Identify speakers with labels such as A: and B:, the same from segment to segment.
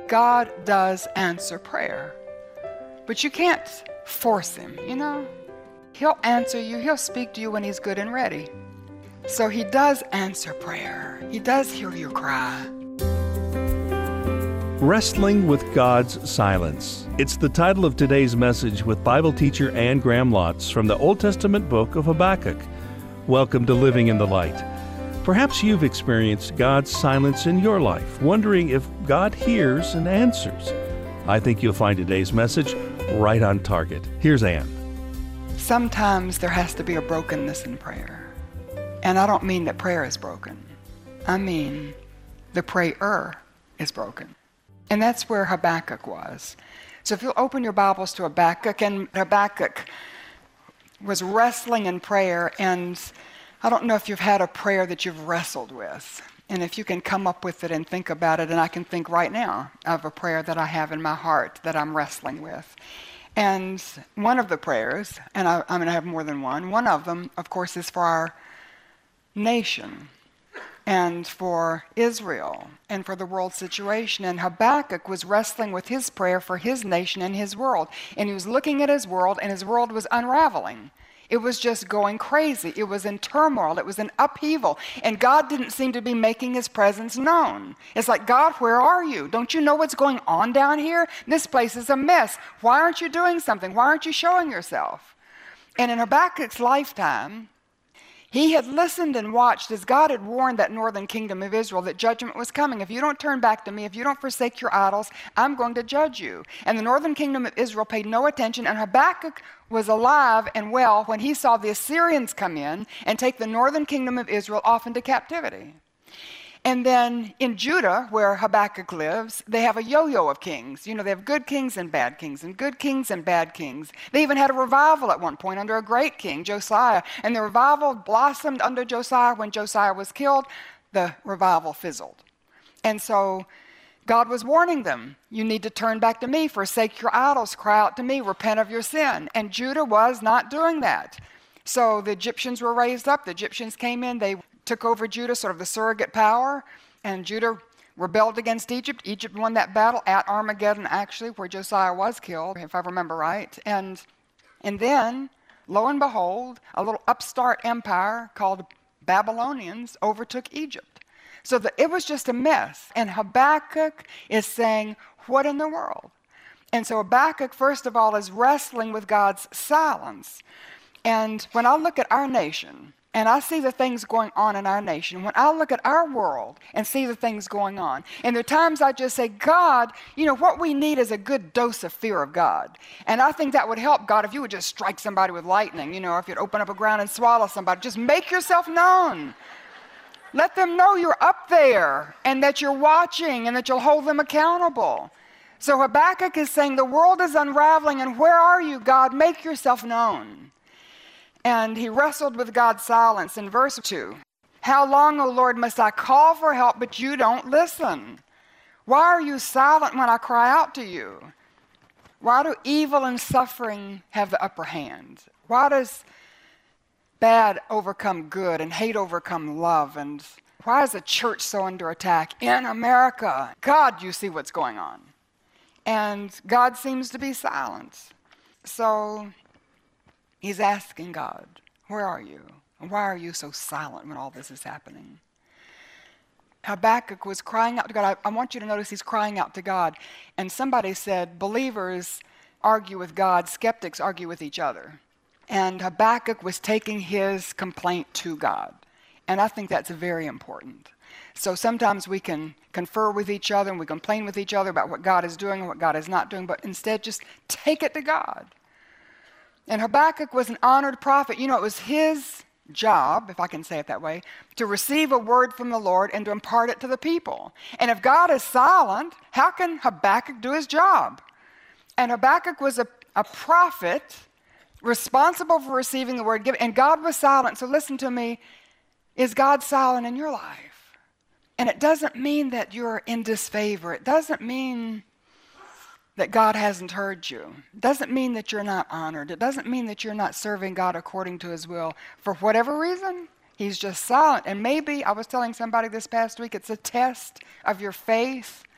A: God does answer prayer. But you can't force him, He'll answer you. He'll speak to you when he's good and ready. So he does answer prayer. He does hear your cry.
B: Wrestling with God's Silence. It's the title of today's message with Bible teacher Anne Graham Lotz from the Old Testament book of Habakkuk. Welcome to Living in the Light. Perhaps you've experienced God's silence in your life, wondering if God hears and answers. I think you'll find today's message right on target. Here's Anne.
A: Sometimes there has to be a brokenness in prayer. And I don't mean that prayer is broken. I mean the prayer is broken. And that's where Habakkuk was. So if you'll open your Bibles to Habakkuk, and Habakkuk was wrestling in prayer, and I don't know if you've had a prayer that you've wrestled with. And if you can come up with it and think about it, and I can think right now of a prayer that I have in my heart that I'm wrestling with. And one of the prayers, and I'm going to have more than one of them, of course, is for our nation and for Israel and for the world situation. And Habakkuk was wrestling with his prayer for his nation and his world. And he was looking at his world, and his world was unraveling. It was just going crazy. It was in turmoil. It was in upheaval. And God didn't seem to be making his presence known. It's like, God, where are you? Don't you know what's going on down here? This place is a mess. Why aren't you doing something? Why aren't you showing yourself? And in Habakkuk's lifetime, he had listened and watched as God had warned that northern kingdom of Israel that judgment was coming. If you don't turn back to me, if you don't forsake your idols, I'm going to judge you. And the northern kingdom of Israel paid no attention, and Habakkuk was alive and well when he saw the Assyrians come in and take the northern kingdom of Israel off into captivity. And then in Judah, where Habakkuk lives, they have a yo-yo of kings. They have good kings and bad kings, and good kings and bad kings. They even had a revival at one point under a great king, Josiah. And the revival blossomed under Josiah. When Josiah was killed, the revival fizzled. And so God was warning them, you need to turn back to me, forsake your idols, cry out to me, repent of your sin. And Judah was not doing that. So the Egyptians were raised up. The Egyptians came in. They took over Judah, sort of the surrogate power, and Judah rebelled against Egypt. Egypt won that battle at Armageddon, actually, where Josiah was killed, if I remember right. And then, lo and behold, a little upstart empire called Babylonians overtook Egypt. So it was just a mess. And Habakkuk is saying, what in the world? And so Habakkuk, first of all, is wrestling with God's silence. And when I look at our nation, and I see the things going on in our nation, when I look at our world and see the things going on, and there are times I just say, God, what we need is a good dose of fear of God. And I think that would help, God, if you would just strike somebody with lightning, or if you'd open up a ground and swallow somebody. Just make yourself known. Let them know you're up there and that you're watching and that you'll hold them accountable. So Habakkuk is saying, the world is unraveling, and where are you, God? Make yourself known. And he wrestled with God's silence in verse 2. How long, O Lord, must I call for help, but you don't listen? Why are you silent when I cry out to you? Why do evil and suffering have the upper hand? Why does bad overcome good and hate overcome love? And why is the church so under attack in America? God, you see what's going on. And God seems to be silent. So he's asking God, where are you? And why are you so silent when all this is happening? Habakkuk was crying out to God. I want you to notice he's crying out to God. And somebody said, believers argue with God, skeptics argue with each other. And Habakkuk was taking his complaint to God. And I think that's very important. So sometimes we can confer with each other and we complain with each other about what God is doing and what God is not doing, but instead just take it to God. And Habakkuk was an honored prophet. It was his job, if I can say it that way, to receive a word from the Lord and to impart it to the people. And if God is silent, how can Habakkuk do his job? And Habakkuk was a prophet responsible for receiving the word given, and God was silent. So listen to me, is God silent in your life? And it doesn't mean that you're in disfavor. It doesn't mean that God hasn't heard you. It doesn't mean that you're not honored. It doesn't mean that you're not serving God according to his will. For whatever reason, he's just silent. And maybe, I was telling somebody this past week, it's a test of your faith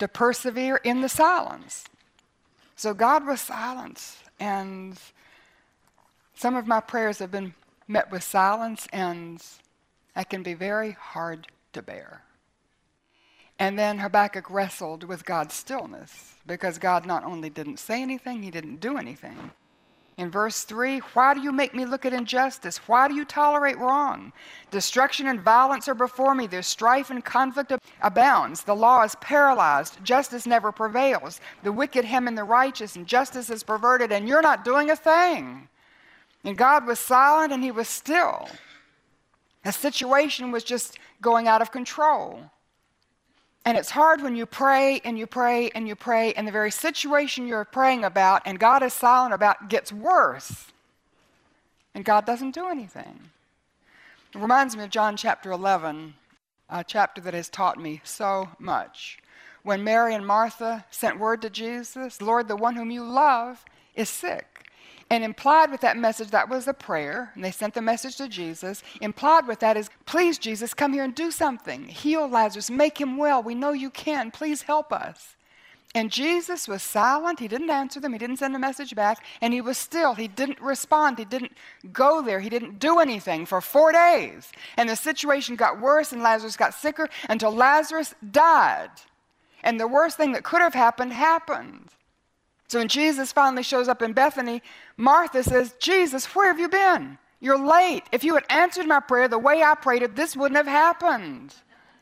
A: to persevere in the silence. So God was silent, and some of my prayers have been met with silence, and that can be very hard to bear. And then Habakkuk wrestled with God's stillness, because God not only didn't say anything, he didn't do anything. In verse 3, why do you make me look at injustice? Why do you tolerate wrong? Destruction and violence are before me. There's strife and conflict abounds. The law is paralyzed. Justice never prevails. The wicked hem in the righteous, and justice is perverted, and you're not doing a thing. And God was silent, and he was still. The situation was just going out of control. And it's hard when you pray and you pray and you pray, and the very situation you're praying about and God is silent about gets worse. And God doesn't do anything. It reminds me of John chapter 11, a chapter that has taught me so much. When Mary and Martha sent word to Jesus, Lord, the one whom you love is sick. And implied with that message, that was a prayer, and they sent the message to Jesus. Implied with that is, please, Jesus, come here and do something. Heal Lazarus, make him well. We know you can. Please help us. And Jesus was silent. He didn't answer them. He didn't send a message back. And he was still. He didn't respond. He didn't go there. He didn't do anything for 4 days. And the situation got worse, and Lazarus got sicker until Lazarus died. And the worst thing that could have happened happened. So when Jesus finally shows up in Bethany, Martha says, Jesus, where have you been? You're late. If you had answered my prayer the way I prayed it, this wouldn't have happened.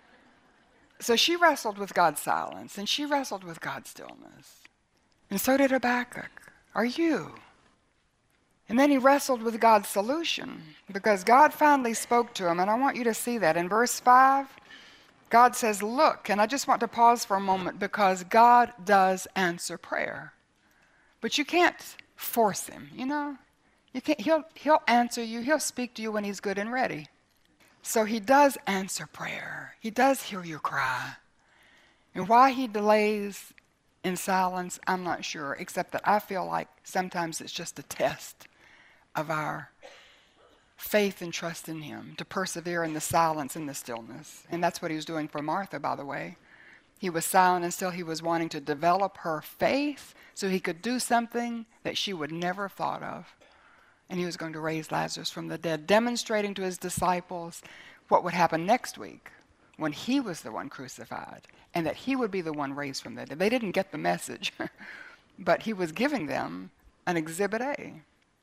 A: So she wrestled with God's silence, and she wrestled with God's stillness. And so did Habakkuk. Are you? And then he wrestled with God's solution, because God finally spoke to him, and I want you to see that. In verse 5, God says, look, and I just want to pause for a moment, because God does answer prayer. But you can't force him, you know. You can't, he'll answer you. He'll speak to you when he's good and ready. So he does answer prayer. He does hear your cry. And why he delays in silence, I'm not sure, except that I feel like sometimes it's just a test of our faith and trust in him, to persevere in the silence and the stillness. And that's what he was doing for Martha, by the way. He was silent and still. He was wanting to develop her faith so he could do something that she would never have thought of. And he was going to raise Lazarus from the dead, demonstrating to his disciples what would happen next week when he was the one crucified, and that he would be the one raised from the dead. They didn't get the message, but he was giving them an exhibit A.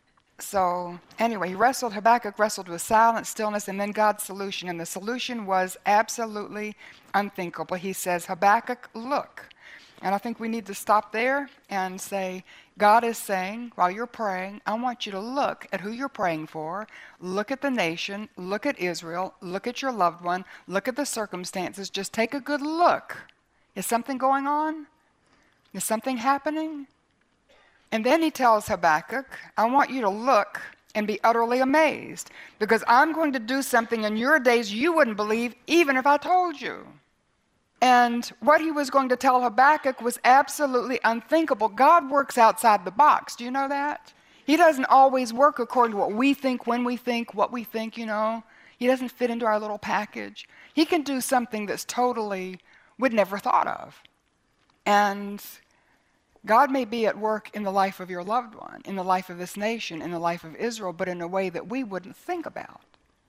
A: So anyway, Habakkuk wrestled with silence, stillness, and then God's solution. And the solution was absolutely unthinkable. He says, Habakkuk, look. And I think we need to stop there and say, God is saying, while you're praying, I want you to look at who you're praying for. Look at the nation. Look at Israel. Look at your loved one. Look at the circumstances. Just take a good look. Is something going on? Is something happening? And then he tells Habakkuk, I want you to look and be utterly amazed, because I'm going to do something in your days you wouldn't believe even if I told you. And what he was going to tell Habakkuk was absolutely unthinkable. God works outside the box. Do you know that? He doesn't always work according to what we think, when we think, what we think, you know. He doesn't fit into our little package. He can do something that's totally we'd never thought of. And God may be at work in the life of your loved one, in the life of this nation, in the life of Israel, but in a way that we wouldn't think about.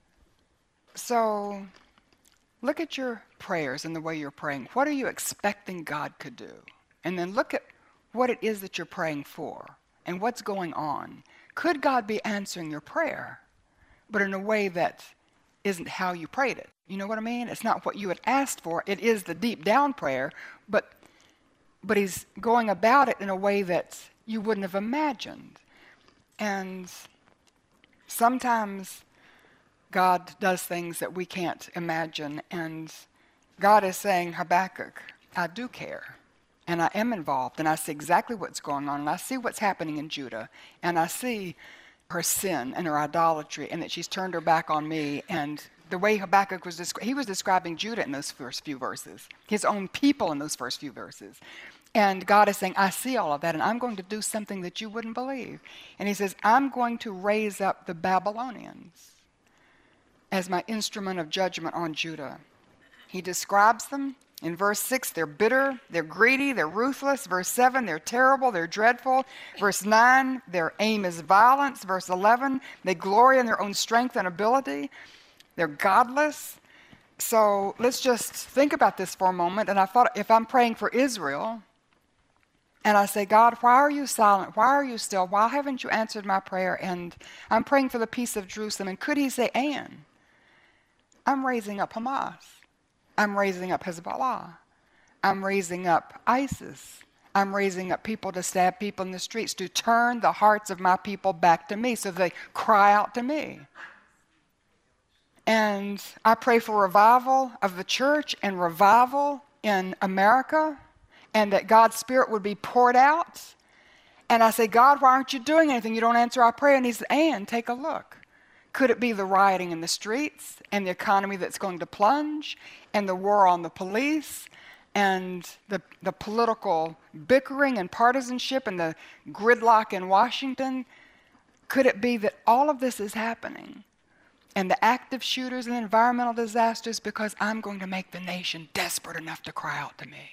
A: So look at your prayers and the way you're praying. What are you expecting God could do? And then look at what it is that you're praying for and what's going on. Could God be answering your prayer, but in a way that isn't how you prayed it? You know what I mean? It's not what you had asked for. It is the deep down prayer, but he's going about it in a way that you wouldn't have imagined. And sometimes God does things that we can't imagine, and God is saying, Habakkuk, I do care, and I am involved, and I see exactly what's going on, and I see what's happening in Judah, and I see her sin and her idolatry, and that she's turned her back on me. And the way Habakkuk was describing Judah in those first few verses, his own people in those first few verses. And God is saying, I see all of that, and I'm going to do something that you wouldn't believe. And he says, I'm going to raise up the Babylonians as my instrument of judgment on Judah. He describes them In verse 6, they're bitter, they're greedy, they're ruthless. Verse 7, they're terrible, they're dreadful. Verse 9, their aim is violence. Verse 11, they glory in their own strength and ability. They're godless. So let's just think about this for a moment. And I thought, if I'm praying for Israel, and I say, God, why are you silent? Why are you still? Why haven't you answered my prayer? And I'm praying for the peace of Jerusalem. And could he say, and I'm raising up Hamas. I'm raising up Hezbollah. I'm raising up ISIS. I'm raising up people to stab people in the streets, to turn the hearts of my people back to me so they cry out to me. And I pray for revival of the church and revival in America, and that God's Spirit would be poured out. And I say, God, why aren't you doing anything? You don't answer our prayer. And he said, and take a look. Could it be the rioting in the streets and the economy that's going to plunge and the war on the police and the political bickering and partisanship and the gridlock in Washington? Could it be that all of this is happening and the active shooters and environmental disasters because I'm going to make the nation desperate enough to cry out to me?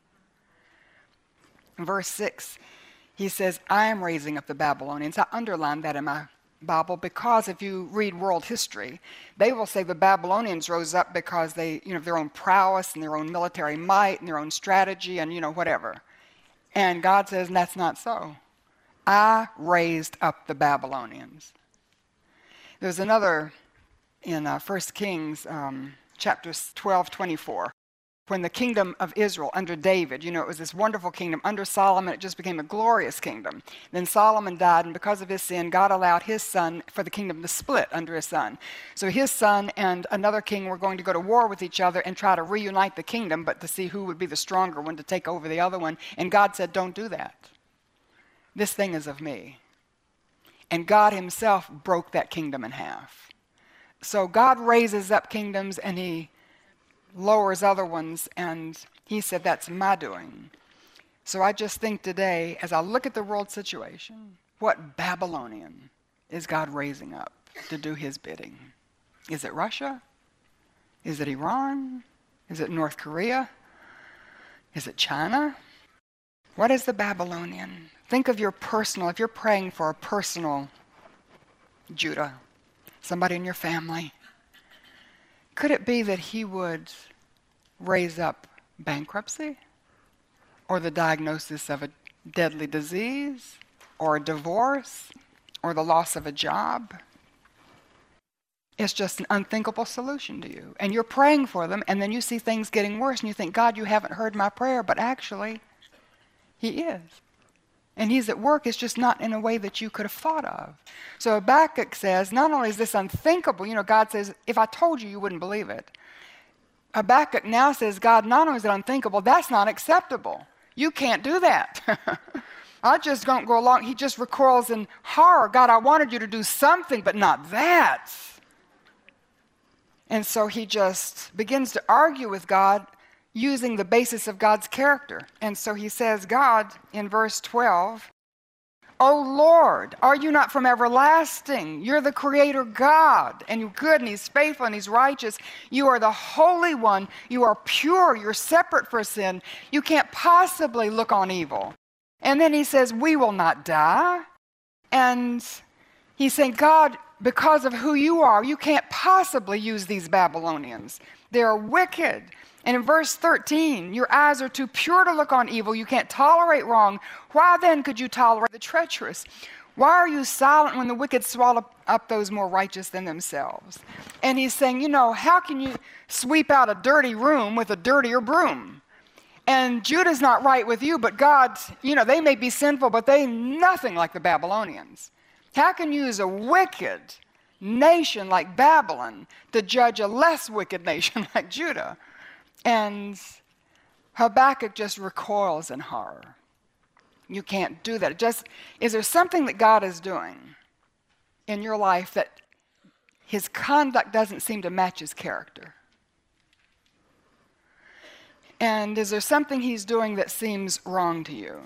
A: In verse 6, he says, I am raising up the Babylonians. I underlined that in my Bible because if you read world history, they will say the Babylonians rose up because they, their own prowess and their own military might and their own strategy and, whatever. And God says, that's not so. I raised up the Babylonians. There's another in 1 Kings chapter 12:24. When the kingdom of Israel under David, it was this wonderful kingdom. Under Solomon, it just became a glorious kingdom. Then Solomon died, and because of his sin, God allowed his son for the kingdom to split under his son. So his son and another king were going to go to war with each other and try to reunite the kingdom, but to see who would be the stronger one to take over the other one. And God said, don't do that. This thing is of me. And God himself broke that kingdom in half. So God raises up kingdoms, and he lowers other ones, and he said, that's my doing. So I just think today, as I look at the world situation, what Babylonian is God raising up to do his bidding? Is it Russia? Is it Iran? Is it North Korea? Is it China? What is the Babylonian? Think of your personal, if you're praying for a personal Judah, somebody in your family, could it be that he would raise up bankruptcy or the diagnosis of a deadly disease or a divorce or the loss of a job? It's just an unthinkable solution to you. And you're praying for them, and then you see things getting worse, and you think, God, you haven't heard my prayer, but actually, he is. And he's at work, it's just not in a way that you could have thought of. So Habakkuk says, not only is this unthinkable, God says, if I told you, you wouldn't believe it. Habakkuk now says, God, not only is it unthinkable, that's not acceptable. You can't do that. I just don't go along. He just recoils in horror. God, I wanted you to do something, but not that. And so he just begins to argue with God using the basis of God's character. And so he says, God, in verse 12, O Lord, are you not from everlasting? You're the creator God, and you're good, and he's faithful, and he's righteous. You are the Holy One. You are pure. You're separate for sin. You can't possibly look on evil. And then he says, we will not die. And he's saying, God, because of who you are, you can't possibly use these Babylonians. They're wicked. And in verse 13, your eyes are too pure to look on evil. You can't tolerate wrong. Why then could you tolerate the treacherous? Why are you silent when the wicked swallow up those more righteous than themselves? And he's saying, how can you sweep out a dirty room with a dirtier broom? And Judah's not right with you, but God, they may be sinful, but they nothing like the Babylonians. How can you use a wicked nation like Babylon to judge a less wicked nation like Judah? And Habakkuk just recoils in horror. You can't do that. Is there something that God is doing in your life that his conduct doesn't seem to match his character? And is there something he's doing that seems wrong to you?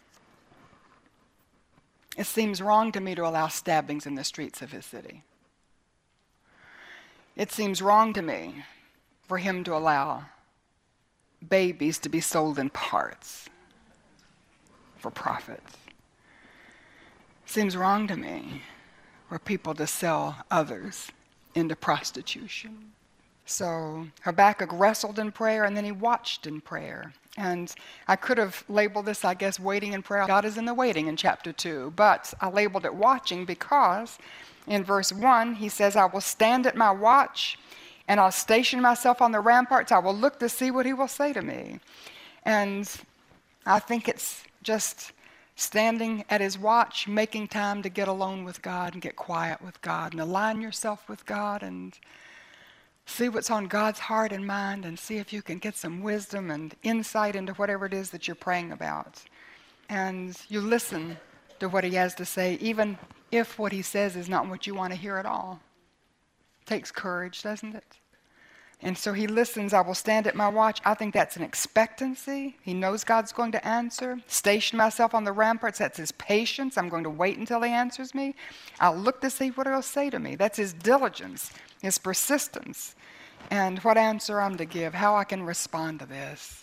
A: It seems wrong to me to allow stabbings in the streets of his city. It seems wrong to me for him to allow babies to be sold in parts for profit. Seems wrong to me for people to sell others into prostitution. So Habakkuk wrestled in prayer, and then he watched in prayer. And I could have labeled this, I guess, waiting in prayer. God is in the waiting in chapter 2. But I labeled it watching because in verse 1, he says, I will stand at my watch, and I'll station myself on the ramparts. I will look to see what he will say to me. And I think it's just standing at his watch, making time to get alone with God and get quiet with God and align yourself with God and see what's on God's heart and mind and see if you can get some wisdom and insight into whatever it is that you're praying about. And you listen to what he has to say, even if what he says is not what you want to hear at all. Takes courage, doesn't it? And so he listens. I will stand at my watch. I think that's an expectancy. He knows God's going to answer. Station myself on the ramparts. That's his patience. I'm going to wait until he answers me. I'll look to see what he'll say to me. That's his diligence, his persistence, and what answer I'm to give, how I can respond to this.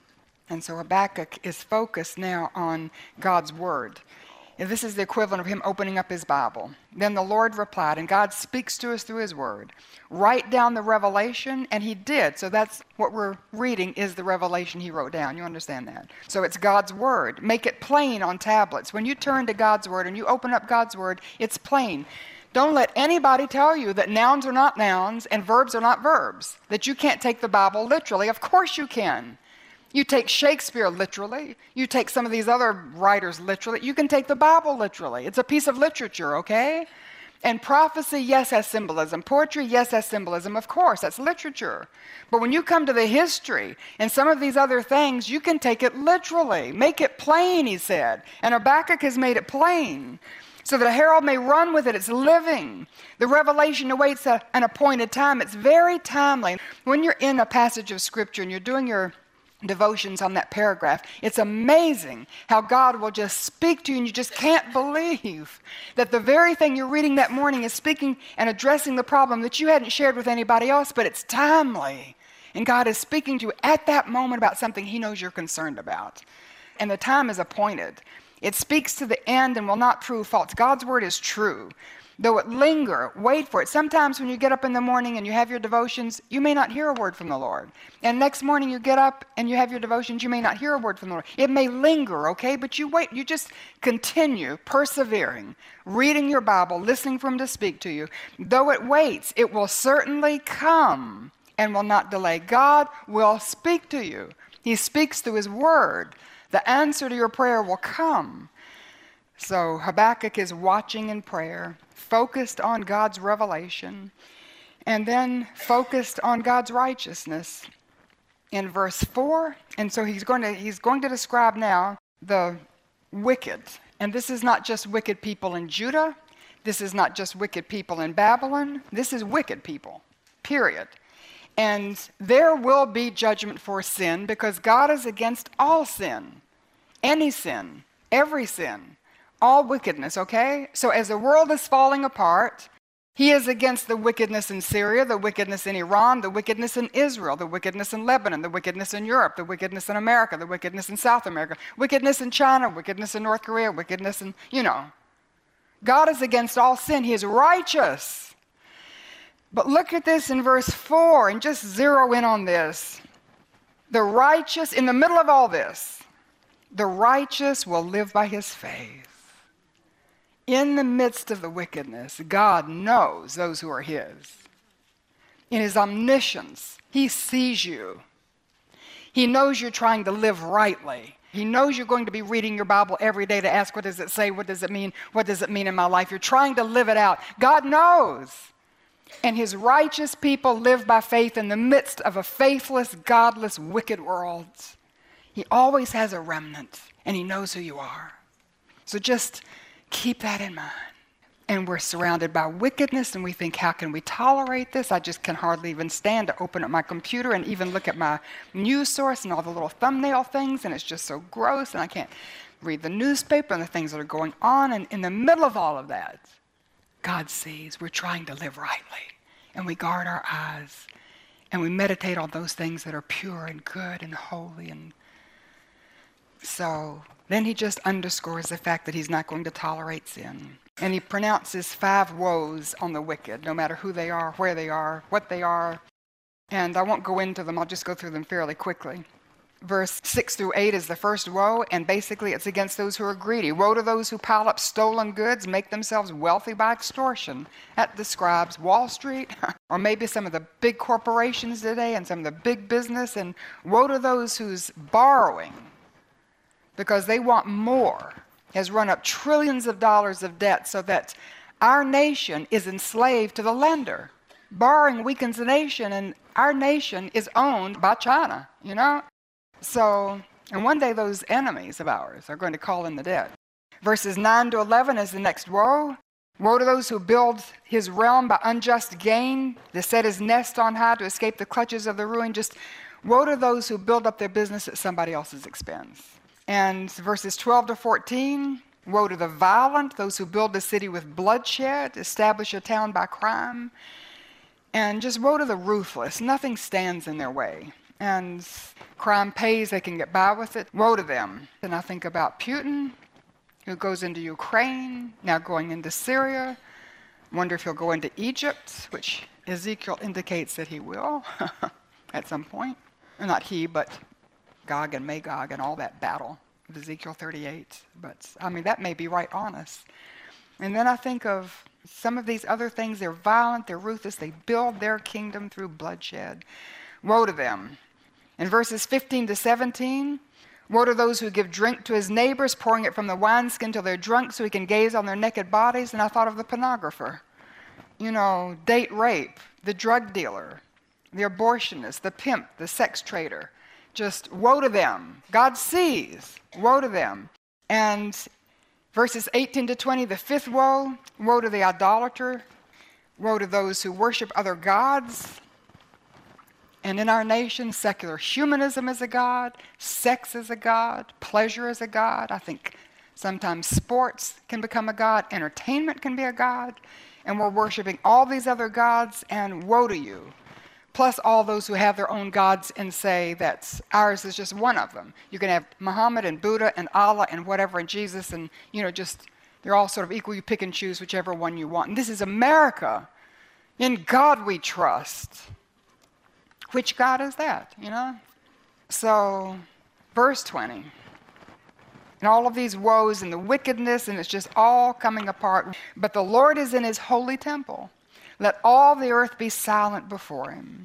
A: And so Habakkuk is focused now on God's word. And this is the equivalent of him opening up his Bible. Then the Lord replied, and God speaks to us through his word. Write down the revelation, and he did. So that's what we're reading is the revelation he wrote down. You understand that? So it's God's word. Make it plain on tablets. When you turn to God's word and you open up God's word, it's plain. Don't let anybody tell you that nouns are not nouns and verbs are not verbs, that you can't take the Bible literally. Of course you can. You take Shakespeare literally. You take some of these other writers literally. You can take the Bible literally. It's a piece of literature, okay? And prophecy, yes, has symbolism. Poetry, yes, has symbolism. Of course, that's literature. But when you come to the history and some of these other things, you can take it literally. Make it plain, he said. And Habakkuk has made it plain so that a herald may run with it. It's living. The revelation awaits an appointed time. It's very timely. When you're in a passage of Scripture and you're doing your devotions on that paragraph, it's amazing how God will just speak to you, and you just can't believe that the very thing you're reading that morning is speaking and addressing the problem that you hadn't shared with anybody else, but it's timely. And God is speaking to you at that moment about something he knows you're concerned about. And the time is appointed. It speaks to the end and will not prove false. God's word is true. Though it linger, wait for it. Sometimes when you get up in the morning and you have your devotions, you may not hear a word from the Lord. And next morning you get up and you have your devotions, you may not hear a word from the Lord. It may linger, okay? But you wait. You just continue persevering, reading your Bible, listening for him to speak to you. Though it waits, it will certainly come and will not delay. God will speak to you. He speaks through his word. The answer to your prayer will come. So Habakkuk is watching in prayer, focused on God's revelation, and then focused on God's righteousness in verse 4. And so he's going to describe now the wicked. And this is not just wicked people in Judah. This is not just wicked people in Babylon. This is wicked people, period. And there will be judgment for sin because God is against all sin, any sin, every sin. All wickedness, okay? So as the world is falling apart, he is against the wickedness in Syria, the wickedness in Iran, the wickedness in Israel, the wickedness in Lebanon, the wickedness in Europe, the wickedness in America, the wickedness in South America, wickedness in China, wickedness in North Korea, wickedness in, God is against all sin. He is righteous. But look at this in verse 4 and just zero in on this. The righteous, in the middle of all this, the righteous will live by his faith. In the midst of the wickedness, God knows those who are his. In his omniscience, he sees you. He knows you're trying to live rightly. He knows you're going to be reading your Bible every day to ask, what does it say? What does it mean? What does it mean in my life? You're trying to live it out. God knows. And his righteous people live by faith in the midst of a faithless, godless, wicked world. He always has a remnant, and he knows who you are. So just keep that in mind. And we're surrounded by wickedness, and we think, how can we tolerate this? I just can hardly even stand to open up my computer and even look at my news source and all the little thumbnail things, and it's just so gross, and I can't read the newspaper and the things that are going on. And in the middle of all of that, God sees we're trying to live rightly, and we guard our eyes, And we meditate on those things that are pure and good and holy. And so then he just underscores the fact that he's not going to tolerate sin. And he pronounces 5 woes on the wicked, no matter who they are, where they are, what they are. And I won't go into them. I'll just go through them fairly quickly. Verse 6 through 8 is the first woe, and basically it's against those who are greedy. Woe to those who pile up stolen goods, make themselves wealthy by extortion. That describes Wall Street, or maybe some of the big corporations today and some of the big business. And woe to those who's borrowing, because they want more, has run up trillions of dollars of debt so that our nation is enslaved to the lender. Borrowing weakens the nation, and our nation is owned by China, So, and one day those enemies of ours are going to call in the dead. Verses 9 to 11 is the next woe. Woe to those who build his realm by unjust gain, to set his nest on high to escape the clutches of the ruin. Just woe to those who build up their business at somebody else's expense. And verses 12 to 14, woe to the violent, those who build a city with bloodshed, establish a town by crime. And just woe to the ruthless. Nothing stands in their way. And crime pays, they can get by with it. Woe to them. And I think about Putin, who goes into Ukraine, now going into Syria. Wonder if he'll go into Egypt, which Ezekiel indicates that he will at some point. Not he, but Gog and Magog and all that battle of Ezekiel 38. But, that may be right on us. And then I think of some of these other things. They're violent, they're ruthless, they build their kingdom through bloodshed. Woe to them. In verses 15 to 17, woe to those who give drink to his neighbors, pouring it from the wineskin till they're drunk so he can gaze on their naked bodies. And I thought of the pornographer. Date rape, the drug dealer, the abortionist, the pimp, the sex trader. Just woe to them. God sees. Woe to them. And verses 18 to 20, the 5th woe. Woe to the idolater. Woe to those who worship other gods. And in our nation, secular humanism is a god, sex is a god, pleasure is a god. I think sometimes sports can become a god, entertainment can be a god, and we're worshiping all these other gods, and woe to you. Plus all those who have their own gods and say that ours is just one of them. You can have Muhammad and Buddha and Allah and whatever and Jesus and, they're all sort of equal. You pick and choose whichever one you want. And this is America. In God we trust. Which God is that, So, verse 20. And all of these woes and the wickedness, and it's just all coming apart. But the Lord is in his holy temple. Let all the earth be silent before him.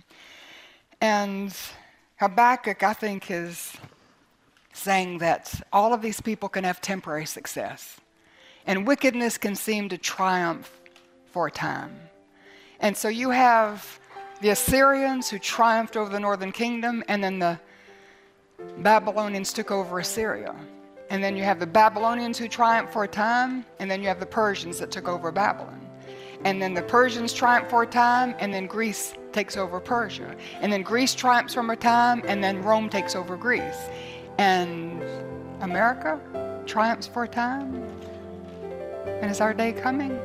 A: And Habakkuk, I think, is saying that all of these people can have temporary success. And wickedness can seem to triumph for a time. And so you have the Assyrians who triumphed over the northern kingdom, and then the Babylonians took over Assyria. And then you have the Babylonians who triumphed for a time, and then you have the Persians that took over Babylon. And then the Persians triumph for a time, and then Greece takes over Persia. And then Greece triumphs for a time, and then Rome takes over Greece. And America triumphs for a time. And is our day coming?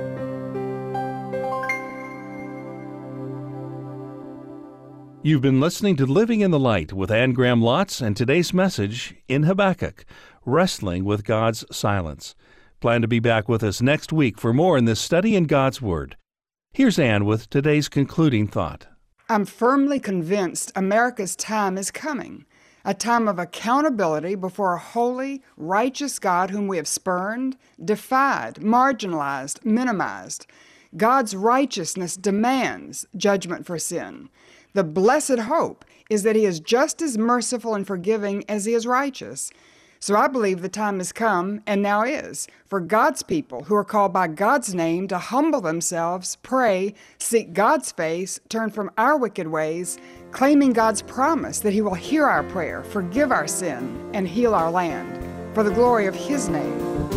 B: You've been listening to Living in the Light with Anne Graham Lotz, and today's message in Habakkuk, Wrestling with God's Silence. Plan to be back with us next week for more in this study in God's Word. Here's Anne with today's concluding thought.
A: I'm firmly convinced America's time is coming, a time of accountability before a holy, righteous God whom we have spurned, defied, marginalized, minimized. God's righteousness demands judgment for sin. The blessed hope is that he is just as merciful and forgiving as he is righteous. So I believe the time has come, and now is, for God's people who are called by God's name to humble themselves, pray, seek God's face, turn from our wicked ways, claiming God's promise that he will hear our prayer, forgive our sin, and heal our land, for the glory of his name.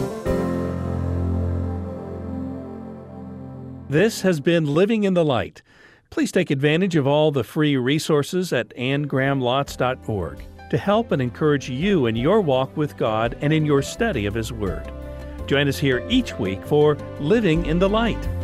B: This has been Living in the Light. Please take advantage of all the free resources at annegrahamlotz.org to help and encourage you in your walk with God and in your study of His Word. Join us here each week for Living in the Light.